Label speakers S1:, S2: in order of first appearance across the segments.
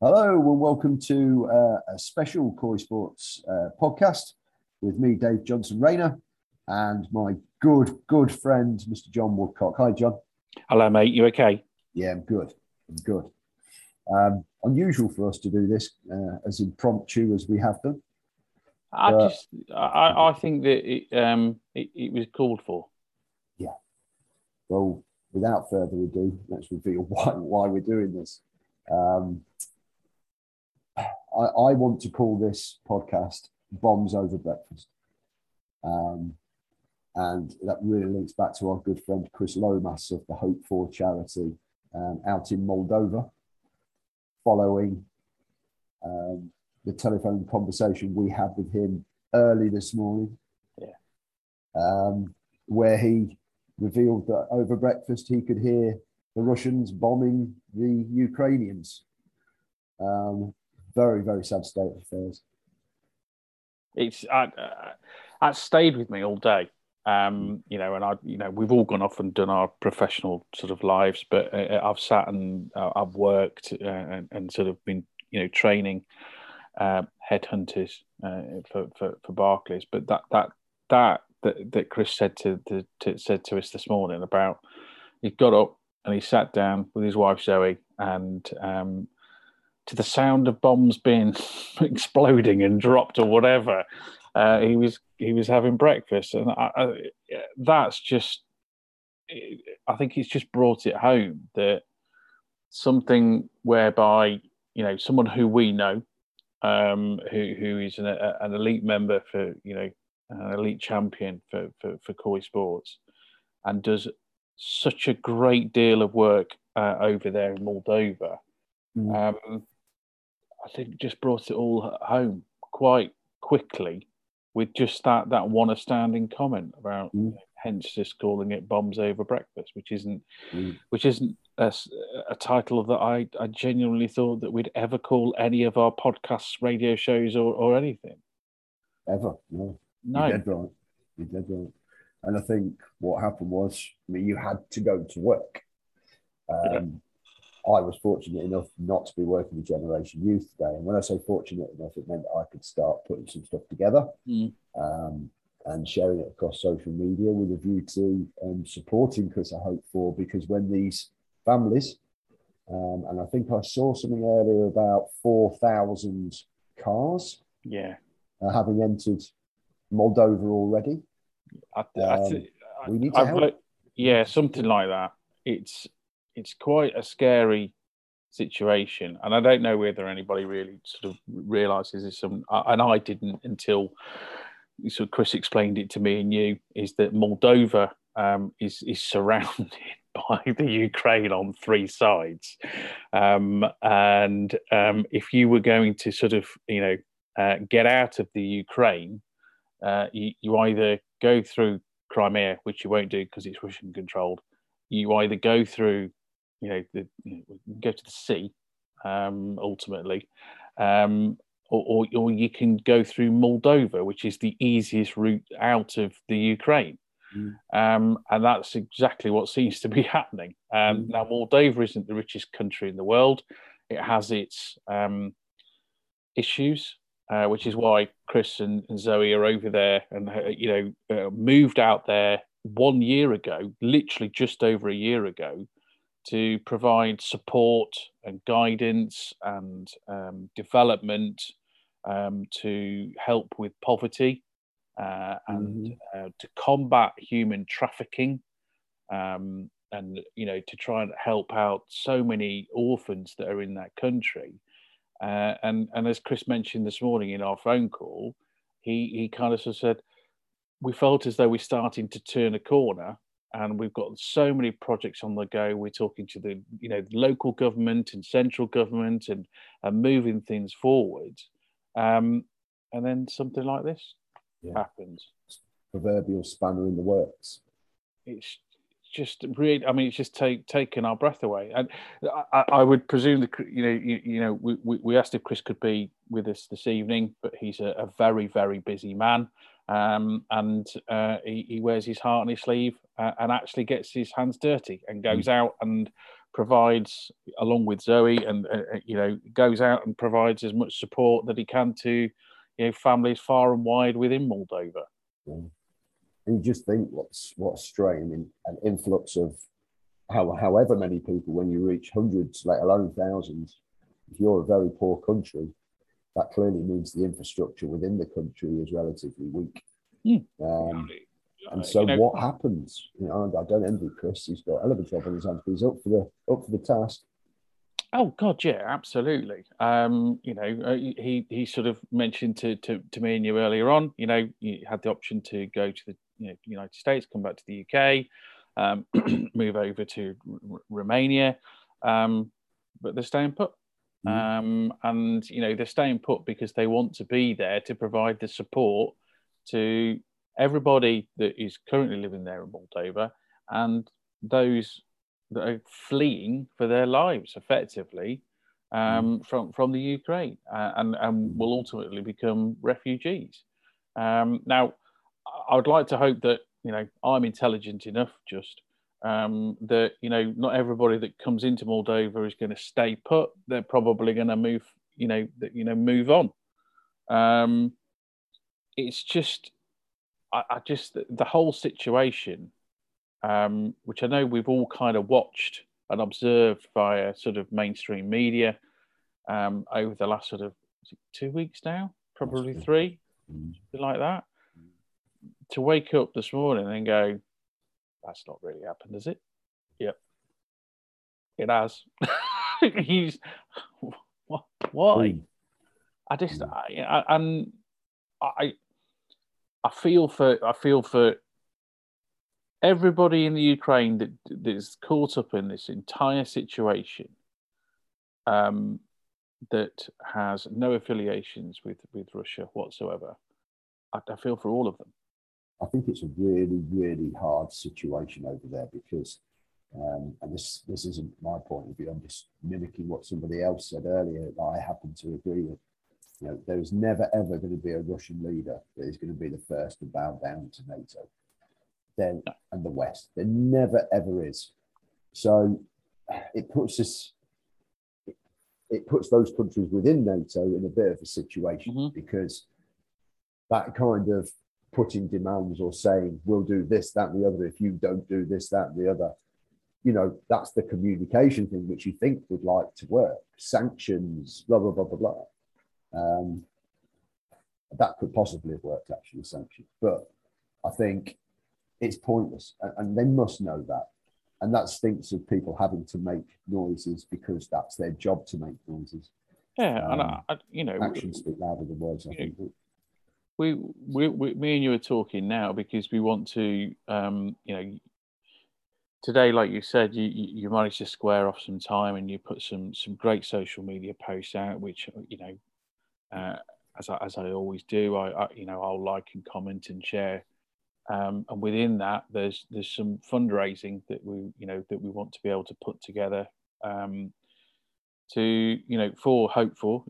S1: Hello and welcome to a special Corey Sports podcast with me, Dave Johnson Rayner, and my good friend, Mr. John Woodcock. Hi, John.
S2: Hello, mate. You okay?
S1: Yeah, I'm good. Unusual for us to do this as impromptu as we have done.
S2: I think that it was called for.
S1: Yeah. Well, without further ado, let's reveal why we're doing this. I want to call this podcast Bombs Over Breakfast. And that really links back to our good friend Chris Lomas of the Hope For charity out in Moldova, following the telephone conversation we had with him early this morning, where he revealed that over breakfast he could hear the Russians bombing the Ukrainians. Very, very sad state of affairs.
S2: It's that stayed with me all day. We've all gone off and done our professional sort of lives, but I've sat and I've worked and sort of been, training headhunters for Barclays. But that Chris said to us this morning about, he got up and he sat down with his wife Zoe and to the sound of bombs being exploding and dropped or whatever, he was having breakfast, and that's just. I think it's just brought it home that something whereby someone who we know, who is an elite member for an elite champion for Corey Sports, and does such a great deal of work over there in Moldova. I think just brought it all home quite quickly with just that one astounding comment about hence just calling it Bombs Over Breakfast, which isn't a title that I genuinely thought that we'd ever call any of our podcasts, radio shows, or anything.
S1: Ever, no. You're dead right. And I think what happened was, you had to go to work. I was fortunate enough not to be working with Generation Youth today. And when I say fortunate enough, it meant I could start putting some stuff together and sharing it across social media with a view to supporting Chris, I hope for, because when these families, and I think I saw something earlier about 4,000 cars having entered Moldova already. We need to help.
S2: Yeah, something like that. It's quite a scary situation, and I don't know whether anybody really sort of realises this. And I didn't until sort of Chris explained it to me and you. Is that Moldova is surrounded by the Ukraine on three sides, and if you were going to sort of get out of the Ukraine, you either go through Crimea, which you won't do because it's Russian controlled. You either go through go to the sea, ultimately, or you can go through Moldova, which is the easiest route out of the Ukraine. And that's exactly what seems to be happening. Now, Moldova isn't the richest country in the world. It has its issues, which is why Chris and Zoe are over there and moved out there 1 year ago, literally just over a year ago, to provide support and guidance and development to help with poverty and to combat human trafficking and to try and help out so many orphans that are in that country. And as Chris mentioned this morning in our phone call, he kind of sort of said, we felt as though we're starting to turn a corner, and we've got so many projects on the go. We're talking to the local government and central government and moving things forward. And then something like this happens.
S1: Proverbial spanner in the works.
S2: It's just really, it's just taken our breath away. And I would presume that we asked if Chris could be with us this evening, but he's a very, very busy man. And he wears his heart on his sleeve and actually gets his hands dirty and goes out and provides, along with Zoe, and goes out and provides as much support that he can to families far and wide within Moldova.
S1: Yeah. And you just think what's strange. I mean, an influx of however many people, when you reach hundreds, let alone thousands, if you're a very poor country, that clearly means the infrastructure within the country is relatively weak. And so what happens? I don't envy Chris. He's got a hell of a job on his hands, but he's up for the task.
S2: Oh God, yeah, absolutely. He sort of mentioned to me and you earlier on. You had the option to go to the United States, come back to the UK, move over to Romania, but they're staying put. And they're staying put because they want to be there to provide the support to everybody that is currently living there in Moldova and those that are fleeing for their lives effectively from the Ukraine and will ultimately become refugees. Now, I would like to hope that I'm intelligent enough that not everybody that comes into Moldova is going to stay put. They're probably going to move on. It's just the whole situation, which I know we've all kind of watched and observed via sort of mainstream media over the last sort of 2 weeks now, probably 3, something like that. To wake up this morning and go, that's not really happened, has it? Yep, it has. Why? I feel for everybody in the Ukraine that is caught up in this entire situation, that has no affiliations with Russia whatsoever. I feel for all of them.
S1: I think it's a really, really hard situation over there because, and this isn't my point of view, I'm just mimicking what somebody else said earlier that I happen to agree with. There is never, ever going to be a Russian leader that is going to be the first to bow down to NATO and the West. There never, ever is. So it puts those countries within NATO in a bit of a situation because that kind of putting demands or saying, we'll do this, that, and the other if you don't do this, that, and the other. That's the communication thing which you think would like to work. Sanctions, blah, blah, blah, blah, blah. That could possibly have worked, actually, sanctions. But I think it's pointless. And they must know that. And that stinks of people having to make noises because that's their job to make noises.
S2: Yeah,
S1: actions speak louder than words, I think.
S2: Me and you are talking now because we want to, today, like you said, you managed to square off some time and you put some great social media posts out, which as I always do, I'll like and comment and share, and within that, there's some fundraising that we want to be able to put together, for hopeful,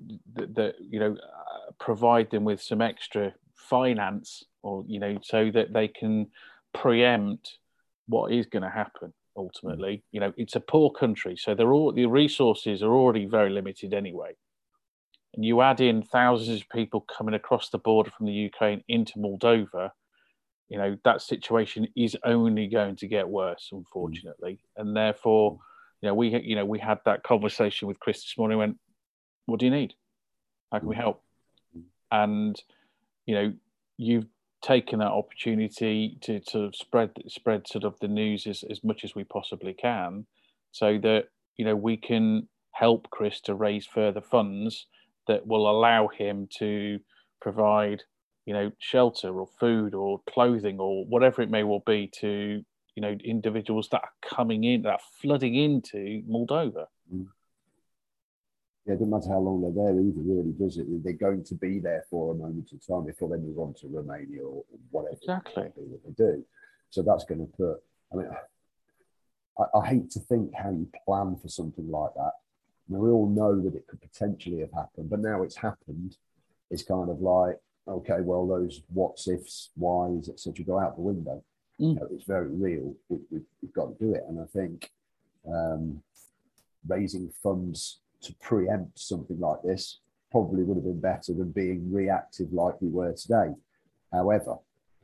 S2: provide them with some extra finance, or so that they can preempt what is going to happen ultimately. It's a poor country, so the resources are already very limited anyway, and you add in thousands of people coming across the border from the Ukraine into Moldova, that situation is only going to get worse, unfortunately. And therefore, we had that conversation with Chris this morning. Went, what do you need? How can we help? And you've taken that opportunity to sort of spread sort of the news as much as we possibly can, so that we can help Chris to raise further funds that will allow him to provide shelter or food or clothing or whatever it may well be to individuals that are coming in, that are flooding into Moldova.
S1: Yeah, it doesn't matter how long they're there either, really, does it? They're going to be there for a moment of time before they move on to Romania or whatever
S2: exactly
S1: that they do. So that's going to put, I hate to think how you plan for something like that. We all know that it could potentially have happened, but now it's happened. It's kind of like, okay, well, those what's, ifs, whys, etc. go out the window. It's very real. We've got to do it. And I think raising funds to preempt something like this probably would have been better than being reactive like we were today. However,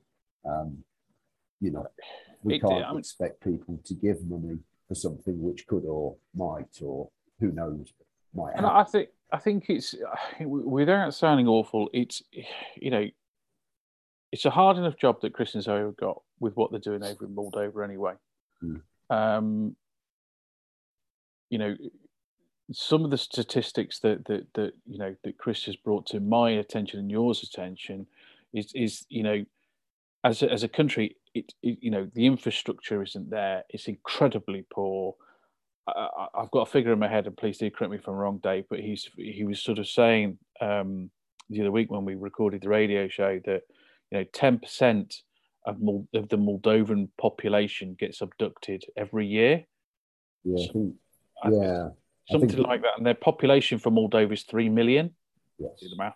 S1: we can't expect people to give money for something which could or might, or who knows, might happen.
S2: And I think it's, without sounding awful, it's, it's a hard enough job that Chris and Zoe have got with what they're doing over in Moldova anyway. Some of the statistics that Chris has brought to my attention and yours attention is as a country, the infrastructure isn't there. It's incredibly poor. I've got a figure in my head, and please do correct me if I'm wrong, Dave, but he was sort of saying the other week when we recorded the radio show that 10% of the Moldovan population gets abducted every year.
S1: Yeah,
S2: something like that, and their population for Moldova is 3 million.
S1: Yes.
S2: Do the math.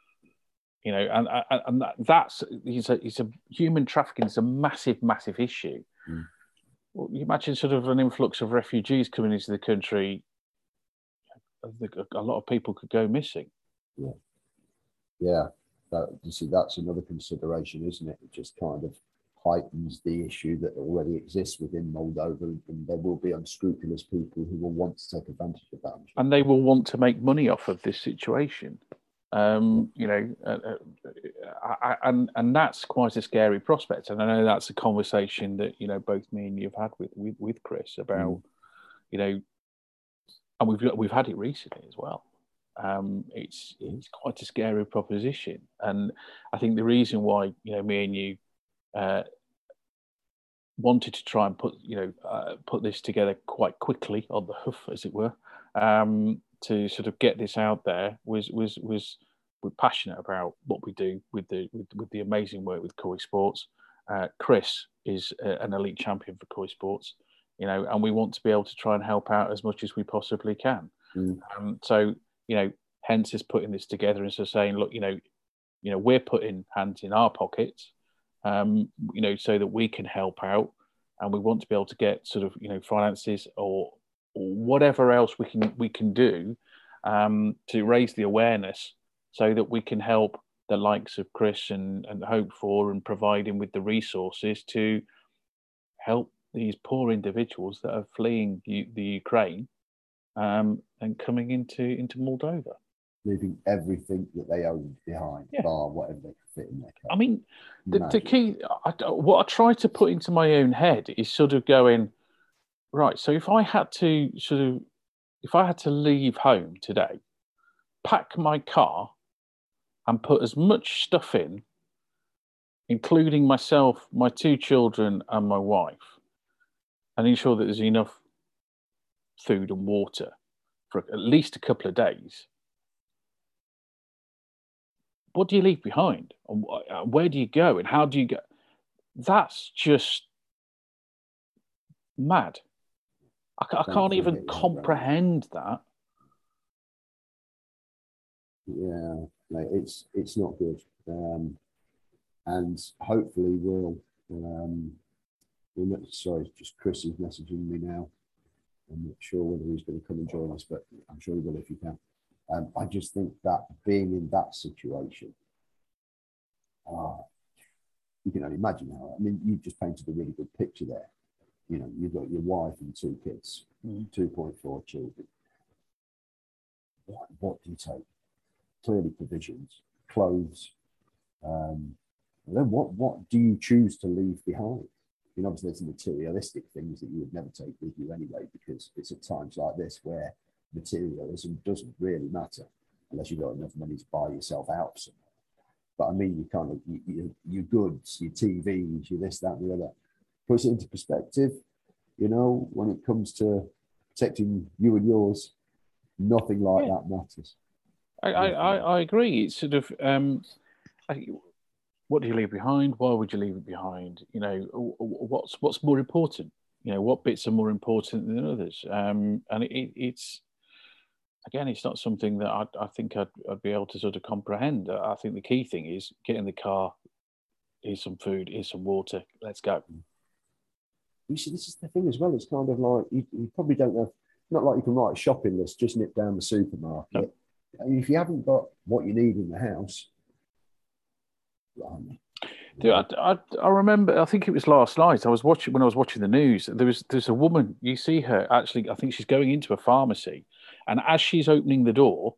S2: And that's it's a human trafficking is a massive issue. Well, you imagine sort of an influx of refugees coming into the country. A lot of people could go missing.
S1: Yeah. That's another consideration, isn't it? It just kind of heightens the issue that already exists within Moldova, and there will be unscrupulous people who will want to take advantage of that.
S2: And they will want to make money off of this situation. And that's quite a scary prospect. And I know that's a conversation that both me and you've had with Chris about, and we've had it recently as well. It's quite a scary proposition, and I think the reason why me and you wanted to try and put this together quite quickly on the hoof, as it were, to sort of get this out there was we're passionate about what we do with the amazing work with Koi Sports. Chris is an elite champion for Koi Sports, and we want to be able to try and help out as much as we possibly can. So hence is putting this together and so saying, look, we're putting hands in our pockets, so that we can help out, and we want to be able to get sort of finances or whatever else we can do to raise the awareness, so that we can help the likes of Chris and Hope for, and provide him with the resources to help these poor individuals that are fleeing the Ukraine and coming into Moldova,
S1: leaving everything that they owned behind, bar whatever they could fit in their case.
S2: I mean, the key, what I try to put into my own head is sort of going, right, so if I had to leave home today, pack my car and put as much stuff in, including myself, my 2 children and my wife, and ensure that there's enough food and water for at least a couple of days, what do you leave behind? And where do you go? And how do you go? That's just mad. I can't even comprehend that.
S1: Yeah, it's not good. And hopefully sorry, just Chris is messaging me now. I'm not sure whether he's going to come and join us, but I'm sure he will if he can. I just think that being in that situation, you can only imagine how. I mean, you've just painted a really good picture there. You've got your wife and 2 kids, 2.4 children. What do you take? Clearly provisions, clothes. And then what do you choose to leave behind? Obviously there's materialistic things that you would never take with you anyway, because it's at times like this where materialism doesn't really matter unless you've got enough money to buy yourself out somewhere. But I mean, you kind of your goods, your TVs, your this, that, and the other. Puts it into perspective. When it comes to protecting you and yours, nothing like that matters.
S2: I agree. It's sort of what do you leave behind? Why would you leave it behind? What's more important? What bits are more important than others? And it's again, it's not something that I think I'd be able to sort of comprehend. I think the key thing is get in the car. Here's some food. Here's some water. Let's go.
S1: You see, this is the thing as well. It's kind of like you probably don't have, not like you can write a shopping list, just nip down the supermarket. No. If you haven't got what you need in the house,
S2: Dude, I remember. I think it was last night. I was watching the news. There's a woman. You see her actually. I think she's going into a pharmacy, and as she's opening the door,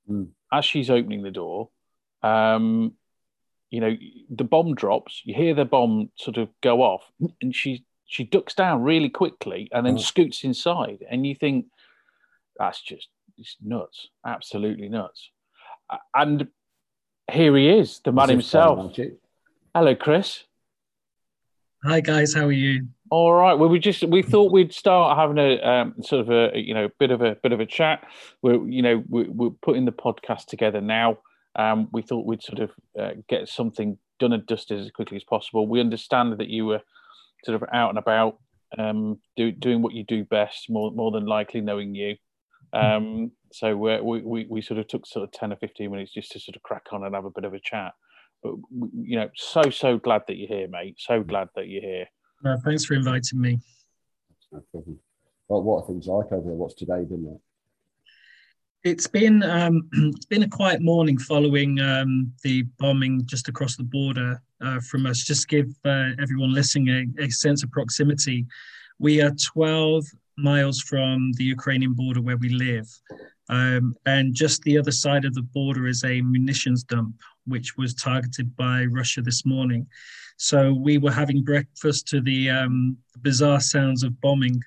S2: you know, the bomb drops. You hear the bomb sort of go off, and she ducks down really quickly and then scoots inside. And you think it's nuts, absolutely nuts. And here he is, the man himself. Hello, Chris.
S3: Hi, guys. How are you?
S2: All right. Well, we thought we'd start having a sort of a bit of a chat. We're putting the podcast together now. We thought we'd sort of get something done and dusted as quickly as possible. We understand that you were sort of out and about, doing what you do best, more than likely, knowing you. So we sort of took sort of 10 or 15 minutes just to sort of crack on and have a bit of a chat. But, you know, so glad that you're here, mate. So glad that you're here.
S3: Thanks for inviting me.
S1: No problem. Well, what are things like over there? What's today been like?
S3: It's been a quiet morning following the bombing just across the border from us. Just give everyone listening a sense of proximity. We are 12 miles from the Ukrainian border where we live. And just the other side of the border is a munitions dump, which was targeted by Russia this morning. So we were having breakfast to the bizarre sounds of bombing.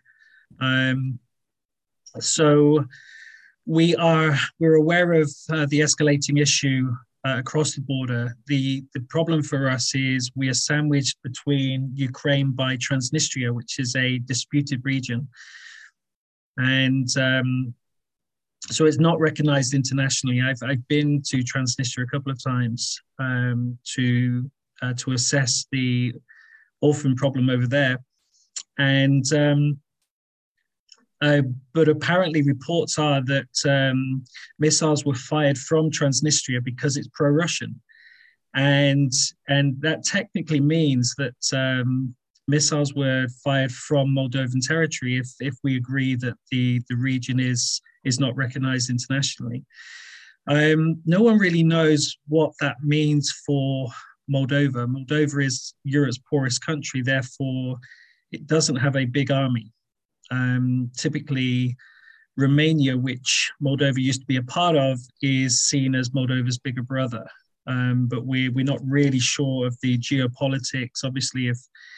S3: So we're aware of the escalating issue across the border. The problem for us is we are sandwiched between Ukraine by Transnistria, which is a disputed region. And so it's not recognized internationally. I've been to Transnistria a couple of times to assess the orphan problem over there, and but apparently reports are that missiles were fired from Transnistria because it's pro-Russian, and that technically means that missiles were fired from Moldovan territory if we agree that the region is not recognized internationally. No one really knows what that means for Moldova. Moldova is Europe's poorest country, therefore it doesn't have a big army. Typically, Romania, which Moldova used to be a part of, is seen as Moldova's bigger brother. But we're not really sure of the geopolitics. Obviously,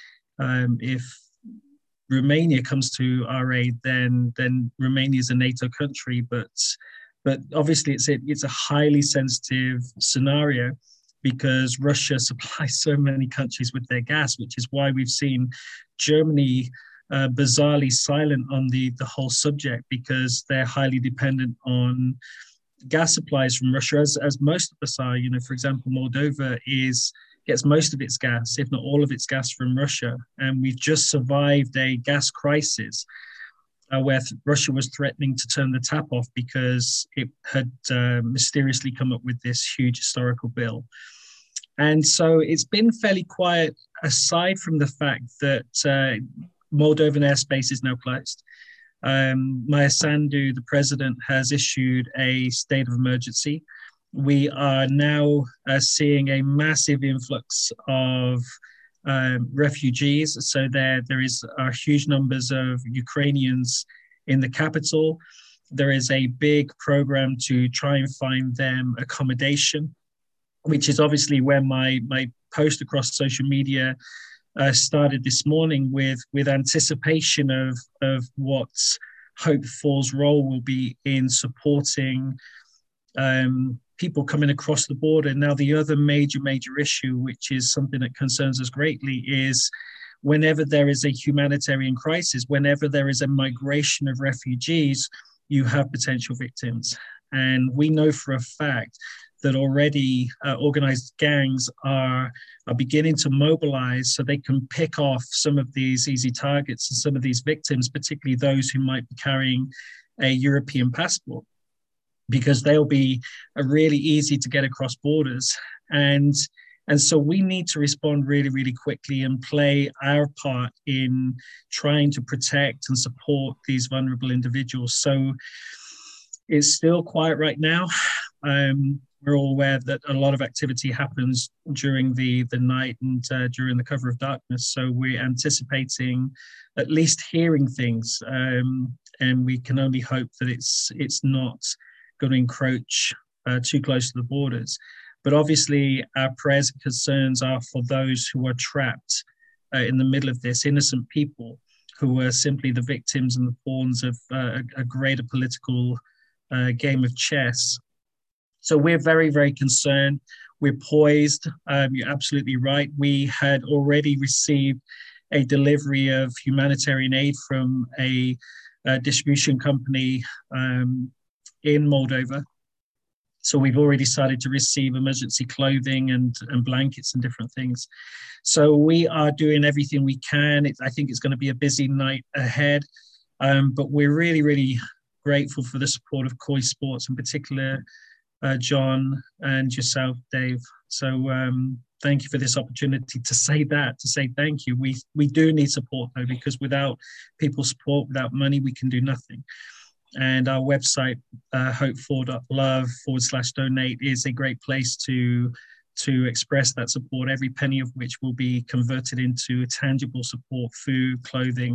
S3: if Romania comes to our aid, then Romania is a NATO country. But obviously, it's a highly sensitive scenario because Russia supplies so many countries with their gas, which is why we've seen Germany bizarrely silent on the whole subject, because they're highly dependent on gas supplies from Russia, as most of us are. You know, for example, Moldova gets most of its gas, if not all of its gas, from Russia. And we've just survived a gas crisis where Russia was threatening to turn the tap off because it had mysteriously come up with this huge historical bill. And so it's been fairly quiet, aside from the fact that Moldovan airspace is now closed. Maia Sandu, the president, has issued a state of emergency. We are now seeing a massive influx of refugees. So there are huge numbers of Ukrainians in the capital. There is a big program to try and find them accommodation, which is obviously where my post across social media started this morning, with anticipation of what Hope Fall's role will be in supporting people coming across the border. Now, the other major issue, which is something that concerns us greatly, is whenever there is a humanitarian crisis, whenever there is a migration of refugees, you have potential victims. And we know for a fact that already organized gangs are beginning to mobilize so they can pick off some of these easy targets and some of these victims, particularly those who might be carrying a European passport, because they'll be really easy to get across borders. And And so we need to respond really, really quickly and play our part in trying to protect and support these vulnerable individuals. So it's still quiet right now. We're all aware that a lot of activity happens during the night and during the cover of darkness. So we're anticipating at least hearing things, and we can only hope that it's not going to encroach too close to the borders. But obviously, our prayers and concerns are for those who are trapped in the middle of this, innocent people who are simply the victims and the pawns of a greater political game of chess. So we're very, very concerned. We're poised. You're absolutely right. We had already received a delivery of humanitarian aid from a distribution company in Moldova. So we've already started to receive emergency clothing and blankets and different things. So we are doing everything we can. I think it's going to be a busy night ahead, but we're really, really grateful for the support of Koi Sports, in particular, John and yourself, Dave. So thank you for this opportunity to say thank you. We do need support, though, because without people's support, without money, we can do nothing. And our website, hope4.love/donate, is a great place to express that support, every penny of which will be converted into tangible support, food, clothing.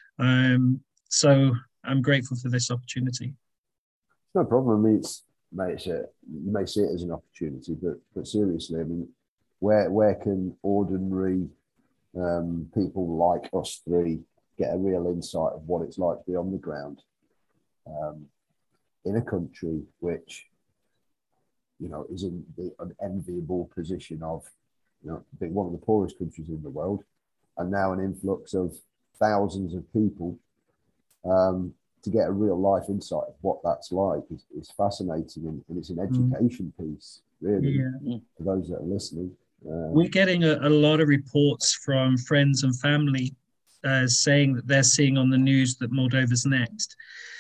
S3: So I'm grateful for this opportunity.
S1: No problem. I mean, you may see it as an opportunity, but seriously, I mean, where can ordinary people like us three get a real insight of what it's like to be on the ground in a country which, is in an enviable position of, being one of the poorest countries in the world, and now an influx of thousands of people. To get a real life insight of what that's like is fascinating, and it's an education piece, really, for those that are listening.
S3: We're getting a lot of reports from friends and family saying that they're seeing on the news that Moldova's next.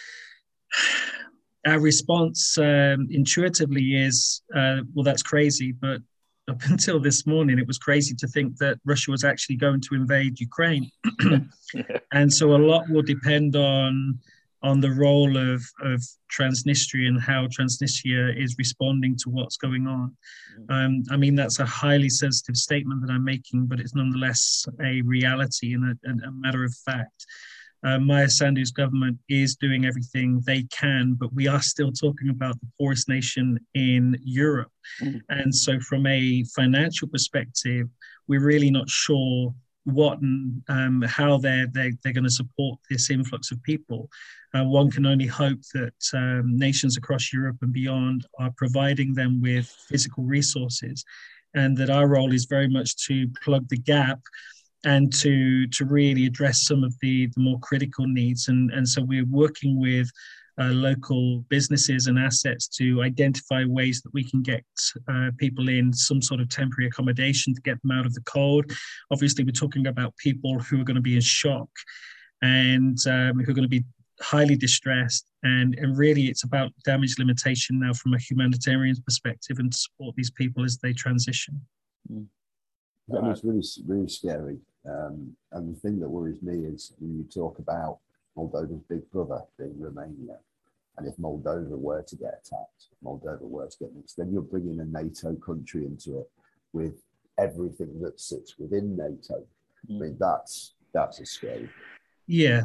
S3: Our response intuitively is, well, that's crazy, but up until this morning, it was crazy to think that Russia was actually going to invade Ukraine. And so a lot will depend on the role of Transnistria and how Transnistria is responding to what's going on. I mean, that's a highly sensitive statement that I'm making, but it's nonetheless a reality and a matter of fact. Maia Sandu's government is doing everything they can, but we are still talking about the poorest nation in Europe. And so from a financial perspective, we're really not sure what and how they're going to support this influx of people. One can only hope that nations across Europe and beyond are providing them with physical resources, and that our role is very much to plug the gap and to really address some of the more critical needs. And so we're working with local businesses and assets to identify ways that we can get people in some sort of temporary accommodation to get them out of the cold. Obviously, we're talking about people who are going to be in shock and who are going to be highly distressed. And really, it's about damage limitation now from a humanitarian perspective, and to support these people as they transition.
S1: I mean, it's really, really scary. And the thing that worries me is when you talk about Moldova's big brother being Romania, and if Moldova were to get attacked, Moldova were to get mixed, then you're bringing a NATO country into it with everything that sits within NATO. I mean, that's a scary.
S3: Yeah.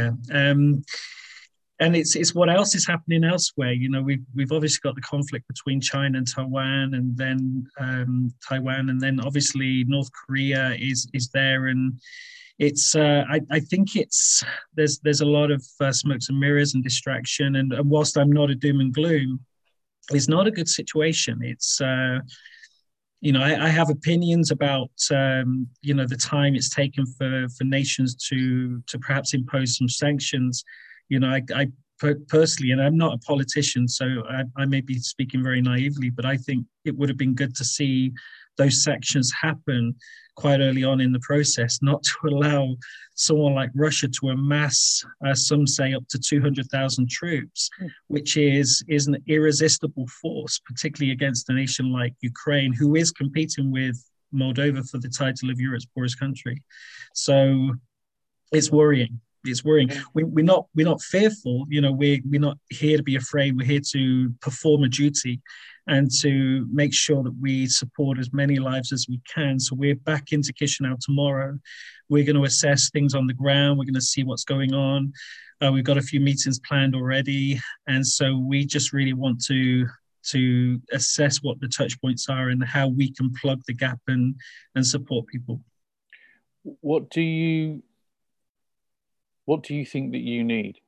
S3: And it's what else is happening elsewhere. We've obviously got the conflict between China and Taiwan, and then Taiwan, and then obviously North Korea is there, and it's I think there's a lot of smokes and mirrors and distraction, and whilst I'm not a doom and gloom, it's not a good situation. It's I have opinions about the time it's taken for nations to perhaps impose some sanctions. I personally, and I'm not a politician, so I may be speaking very naively, but I think it would have been good to see those sanctions happen quite early on in the process, not to allow someone like Russia to amass, some say, up to 200,000 troops, which is an irresistible force, particularly against a nation like Ukraine, who is competing with Moldova for the title of Europe's poorest country. So it's worrying. It's worrying. We're not fearful. We're not here to be afraid. We're here to perform a duty and to make sure that we support as many lives as we can. So we're back into Chisinau tomorrow. We're going to assess things on the ground. We're going to see what's going on. We've got a few meetings planned already. And so we just really want to assess what the touch points are and how we can plug the gap and support people.
S2: What do you think that you need?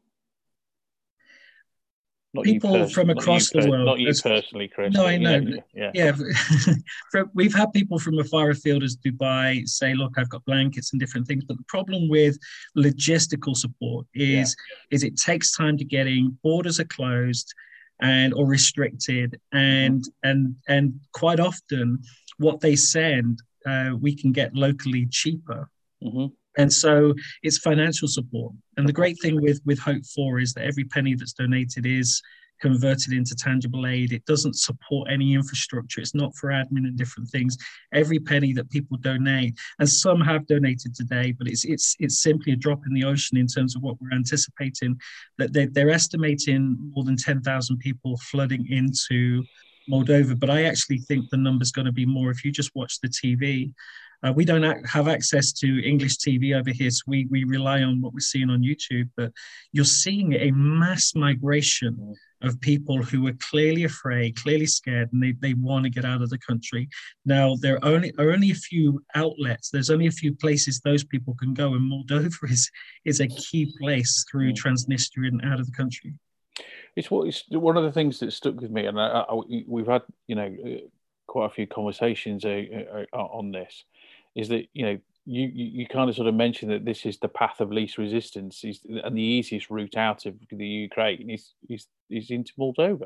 S2: Not
S3: people from across the world.
S2: Not you personally, Chris.
S3: No, I know. Yeah. We've had people from as far afield as Dubai say, look, I've got blankets and different things. But the problem with logistical support is it takes time to get in. Borders are closed or restricted. And quite often what they send, we can get locally cheaper. Mm-hmm. And so it's financial support. And the great thing with Hope 4 is that every penny that's donated is converted into tangible aid. It doesn't support any infrastructure. It's not for admin and different things. Every penny that people donate, and some have donated today, but it's simply a drop in the ocean in terms of what we're anticipating, that they're estimating more than 10,000 people flooding into Moldova. But I actually think the number's going to be more. If you just watch the TV, we don't have access to English TV over here, so we rely on what we're seeing on YouTube. But you're seeing a mass migration of people who are clearly afraid, clearly scared, and they want to get out of the country. Now, there are only a few outlets. There's only a few places those people can go, and Moldova is a key place through Transnistria and out of the country.
S2: It's one of the things that stuck with me, and we've had quite a few conversations on this. Is that you kind of sort of mentioned that this is the path of least resistance, and the easiest route out of the Ukraine is into Moldova.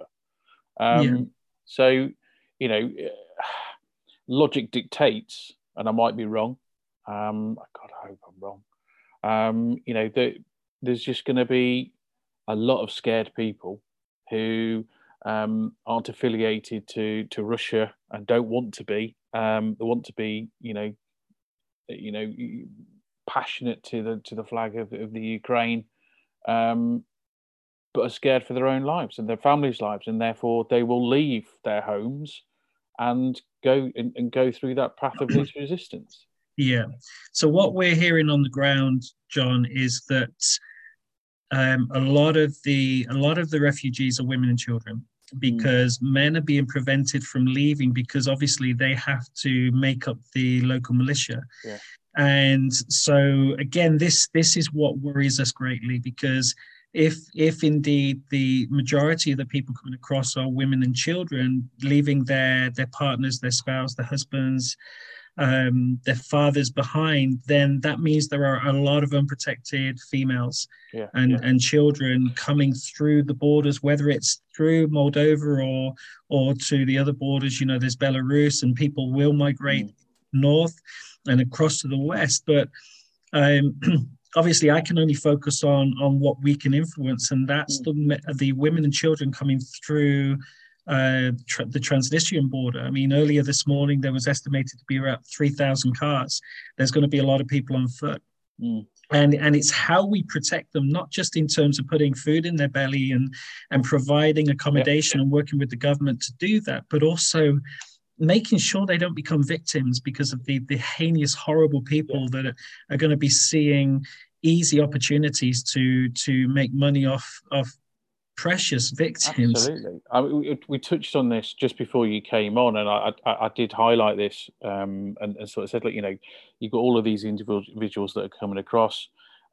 S2: So logic dictates, and I might be wrong. God, I hope I'm wrong. There's just going to be a lot of scared people who aren't affiliated to Russia and don't want to be. They want to be, passionate to the flag of the Ukraine, but are scared for their own lives and their families' lives, and therefore they will leave their homes and go through that path of least resistance.
S3: Yeah. So what we're hearing on the ground, John, is that a lot of the refugees are women and children, because men are being prevented from leaving because obviously they have to make up the local militia. Yeah. And so again, this is what worries us greatly, because if indeed the majority of the people coming across are women and children, leaving their partners, their spouse, their husbands, their fathers behind, then that means there are a lot of unprotected females and children coming through the borders, whether it's through Moldova or to the other borders. There's Belarus, and people will migrate north and across to the west. But obviously I can only focus on what we can influence, and that's the women and children coming through the Transnistrian border. I mean, earlier this morning, there was estimated to be around 3,000 cars. There's going to be a lot of people on foot. And it's how we protect them, not just in terms of putting food in their belly and providing accommodation and working with the government to do that, but also making sure they don't become victims because of the heinous, horrible people that are going to be seeing easy opportunities to make money off precious victims.
S2: Absolutely. We touched on this just before you came on, and I did highlight this and sort of said, look, you've got all of these individuals that are coming across.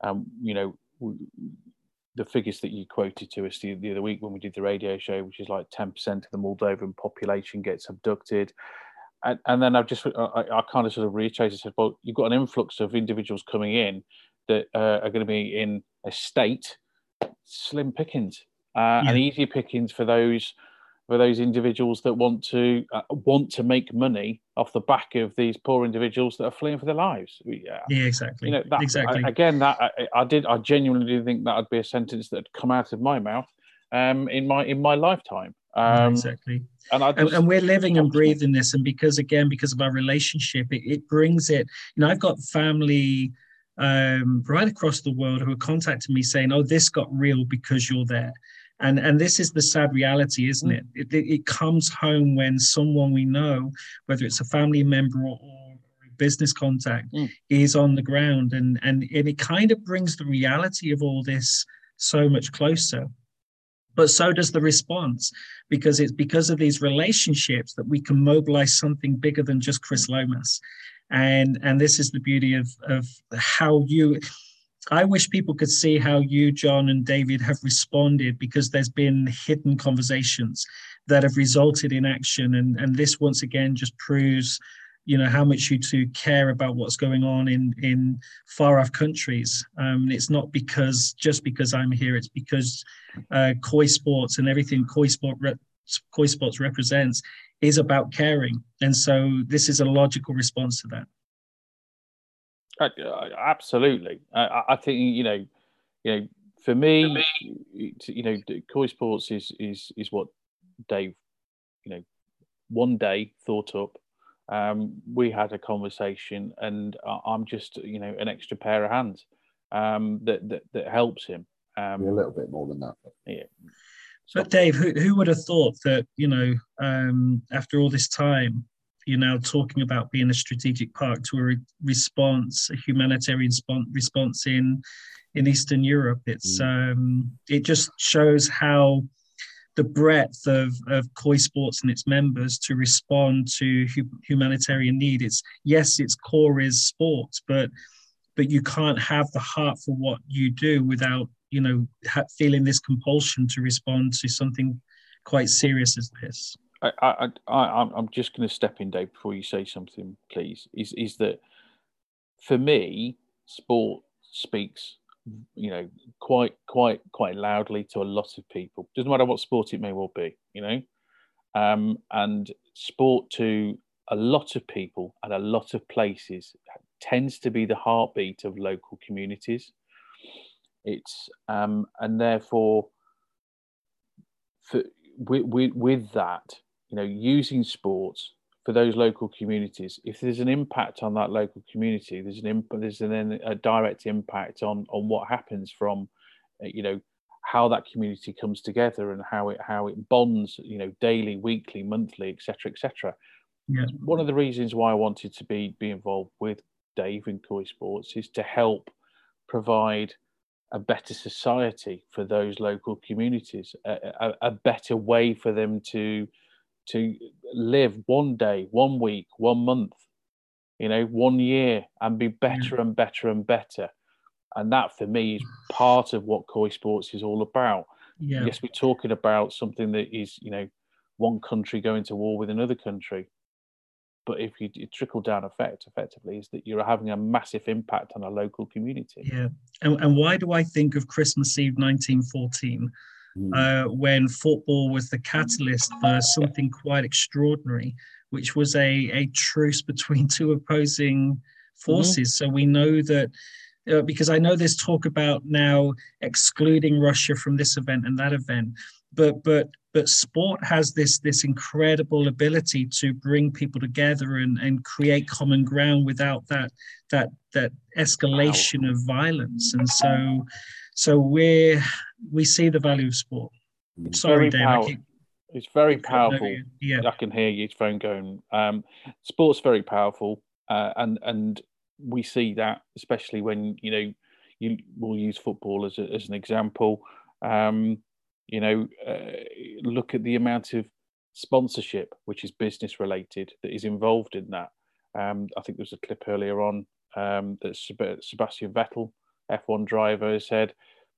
S2: The figures that you quoted to us the other week when we did the radio show, which is like 10% of the Moldovan population gets abducted. And then I kind of sort of reiterated, said, well, you've got an influx of individuals coming in that are going to be in a state slim pickings. And easier pickings for those individuals that want to make money off the back of these poor individuals that are fleeing for their lives.
S3: Exactly. Exactly.
S2: I genuinely do think that would be a sentence that had come out of my mouth in my lifetime.
S3: Exactly. And we're living and breathing this. And because of our relationship, it brings it. I've got family right across the world who are contacting me saying, "Oh, this got real because you're there." And this is the sad reality, isn't it? It comes home when someone we know, whether it's a family member or a business contact, is on the ground. And it kind of brings the reality of all this so much closer. But so does the response, because it's because of these relationships that we can mobilize something bigger than just Chris Lomas. And this is the beauty of how I wish people could see how you, John, and David have responded, because there's been hidden conversations that have resulted in action. And this once again just proves how much you two care about what's going on in far off countries. It's not just because I'm here. It's because Koi Sports and everything Koi Sports represents is about caring. And so this is a logical response to that.
S2: Absolutely. I think, for me, Koi Sports is what Dave, one day thought up. We had a conversation, and I'm just, an extra pair of hands that helps him.
S1: A little bit more than that.
S2: Yeah.
S3: But Dave, who would have thought that, after all this time, you're now talking about being a strategic partner to a humanitarian response in Eastern Europe. It just shows how the breadth of Koi Sports and its members to respond to humanitarian need. Its core is sports, but you can't have the heart for what you do without feeling this compulsion to respond to something quite serious as this.
S2: I'm just going to step in, Dave, before you say something, please. Is that for me, sport speaks, quite loudly to a lot of people. Doesn't matter what sport it may well be, and sport to a lot of people and a lot of places tends to be the heartbeat of local communities. It's and therefore, with that, using sports for those local communities, if there's an impact on that local community, there's a direct impact on what happens from, how that community comes together and how it bonds, daily, weekly, monthly, etc., etc.
S3: Yeah.
S2: One of the reasons why I wanted to be involved with Dave in Koi Sports is to help provide a better society for those local communities, a better way for them to live one day, 1 week, 1 month, 1 year, and be better and better and better. And that, for me, is part of what Koi Sports is all about.
S3: Yeah.
S2: Yes, we're talking about something that is, one country going to war with another country. But if you trickle down effect, effectively, is that you're having a massive impact on a local community.
S3: Yeah. And why do I think of Christmas Eve 1914? When football was the catalyst for something quite extraordinary, which was a truce between two opposing forces. So we know that, because I know there's talk about now excluding Russia from this event and that event, but sport has this incredible ability to bring people together and create common ground without that escalation of violence. And so we see the value of sport. Sorry, Dave.
S2: It's very powerful. Yeah, I can hear your phone going. Sport's very powerful, and we see that, especially when you will use football as an example. Look at the amount of sponsorship, which is business related, that is involved in that. I think there was a clip earlier on that Sebastian Vettel, F1 driver, said,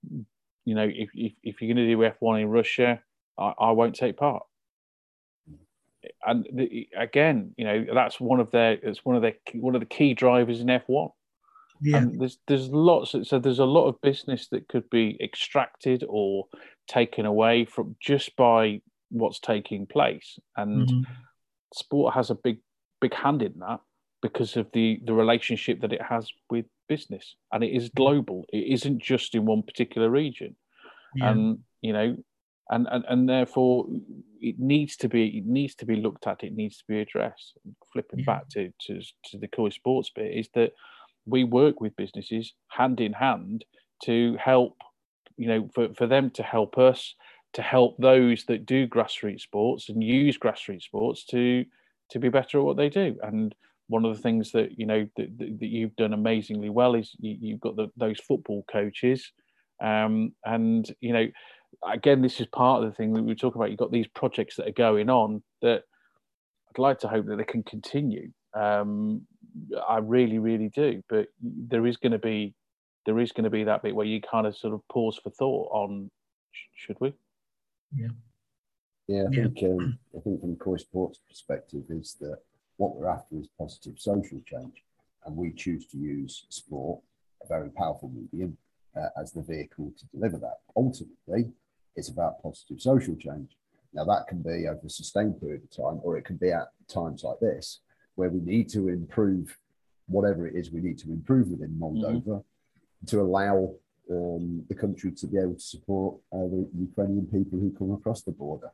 S2: if you're going to do F1 in Russia, I won't take part. And again, that's one of the key drivers in F1. Yeah. And there's lots. So there's a lot of business that could be extracted or taken away from just by what's taking place. And sport has a big hand in that because of the relationship that it has with business, and it is global. It isn't just in one particular region. Yeah. And and therefore, it needs to be looked at. It needs to be addressed. Flipping back to the COI Sports bit, is that we work with businesses hand in hand to help, for them to help us, to help those that do grassroots sports and use grassroots sports to be better at what they do. And one of the things that that you've done amazingly well is you've got those football coaches, and again, this is part of the thing that we talk about. You've got these projects that are going on that I'd like to hope that they can continue. I really, really do. But there is going to be that bit where you kind of sort of pause for thought on, should we?
S1: Yeah. I think from COI Sports perspective is that what we're after is positive social change, and we choose to use sport, a very powerful medium, as the vehicle to deliver that. Ultimately, it's about positive social change. Now, that can be over a sustained period of time, or it can be at times like this, where we need to improve whatever it is we need to improve within Moldova to allow the country to be able to support the Ukrainian people who come across the border.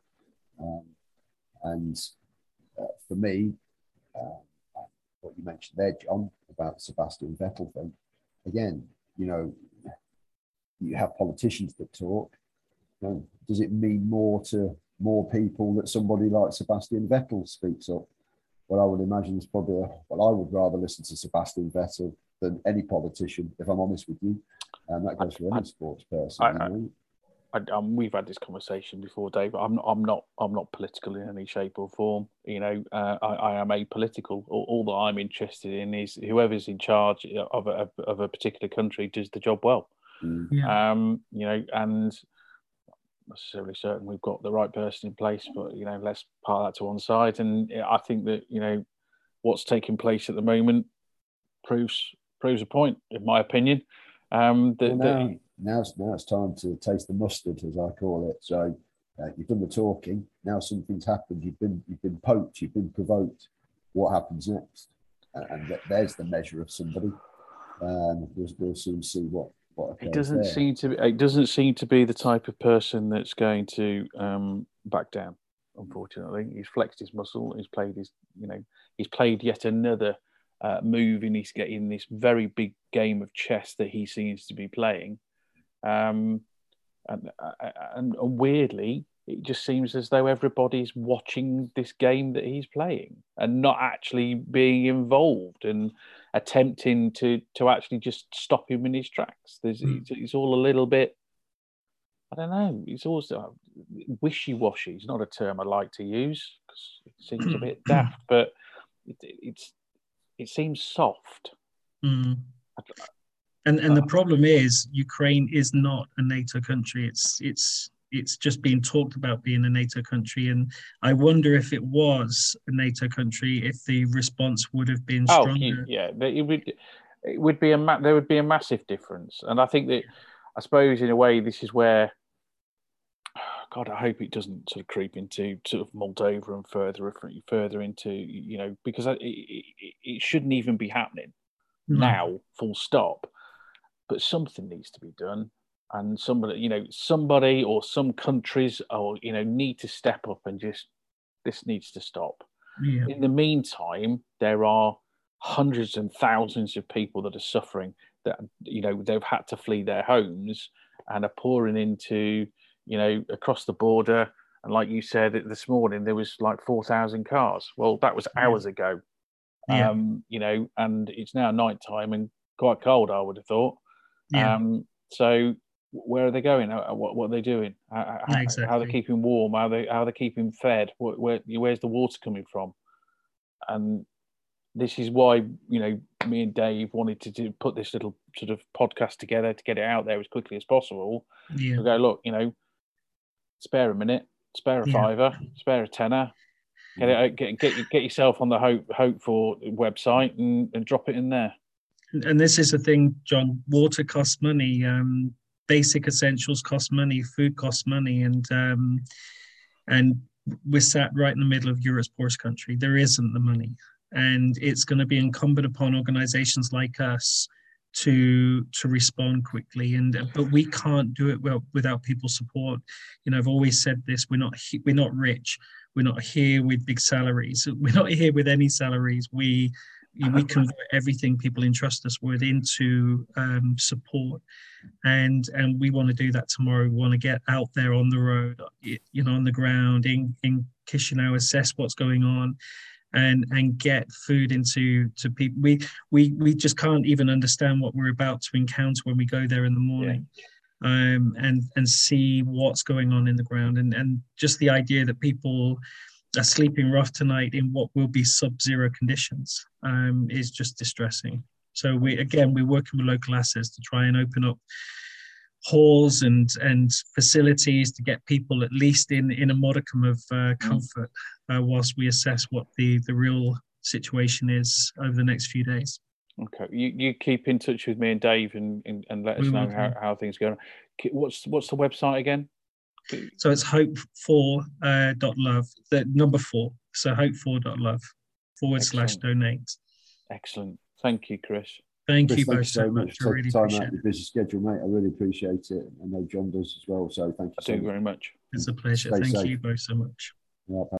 S1: For me, what you mentioned there, John, about the Sebastian Vettel thing, again, you have politicians that talk. Does it mean more to more people that somebody like Sebastian Vettel speaks up? Well, I would imagine it's probably I would rather listen to Sebastian Vettel than any politician, if I'm honest with you. And that goes for any sports person.
S2: We've had this conversation before, Dave. I'm not political in any shape or form. I am apolitical. All that I'm interested in is whoever's in charge of a particular country does the job well. And I'm necessarily certain we've got the right person in place, but let's part that to one side. And I think that what's taking place at the moment proves a point, in my opinion.
S1: Now it's time to taste the mustard, as I call it. So you've done the talking. Now something's happened. You've been poked. You've been provoked. What happens next? And there's the measure of somebody. We'll soon see what occurs.
S2: It doesn't seem to be the type of person that's going to back down. Unfortunately, he's flexed his muscle. He's played yet another move in this very big game of chess that he seems to be playing. And weirdly, it just seems as though everybody's watching this game that he's playing and not actually being involved and attempting to actually just stop him in his tracks. It's all a little bit, I don't know, it's also wishy-washy. It's not a term I like to use because it seems a bit daft, but it seems soft.
S3: And the problem is Ukraine is not a NATO country. It's just being talked about being a NATO country, and I wonder if it was a NATO country, if the response would have been stronger.
S2: There would be a massive difference, and I think that, I suppose in a way, this is where, God, I hope it doesn't sort of creep into sort of Moldova and further into because it shouldn't even be happening now, full stop. But something needs to be done, and somebody or some countries need to step up and just, this needs to stop. In the meantime, there are hundreds and thousands of people that are suffering, that they've had to flee their homes and are pouring into across the border. And like you said this morning, there was like 4,000 cars. Well, that was hours ago. And it's now nighttime and quite cold, I would have thought. So where are they going? What are they doing? How are they keeping warm? How are they keeping fed? Where's the water coming from? And this is why me and Dave wanted to put this little sort of podcast together to get it out there as quickly as possible. To go, look, spare a minute, spare a fiver, spare a tenner, get yourself on the Hope For website and drop it in there.
S3: And this is the thing, John. Water costs money. Basic essentials cost money. Food costs money, and we're sat right in the middle of Europe's poorest country. There isn't the money, and it's going to be incumbent upon organisations like us to respond quickly, but we can't do it well without people's support. I've always said this: we're not rich, we're not here with big salaries, we're not here with any salaries. We convert everything people entrust us with into support, and we want to do that tomorrow. We want to get out there on the road, on the ground in Chisinau, assess what's going on, and get food into people. We just can't even understand what we're about to encounter when we go there in the morning. And see what's going on in the ground, and just the idea that people are sleeping rough tonight in what will be sub-zero conditions is just distressing. So we're working with local assets to try and open up halls and facilities to get people at least in a modicum of comfort whilst we assess what the real situation is over the next few days.
S2: Okay, you keep in touch with me and Dave and let us know how things go. What's the website again?
S3: So it's hope4.love, the number 4. So hope4.love /donate.
S2: Excellent. Thank you, Chris.
S3: Thank you both so much.
S1: I really appreciate it. Time out of your busy schedule, mate. I really appreciate it. I know John does as well. So thank you.
S2: I do very much.
S3: It's a pleasure. Thank you both so much. Yeah.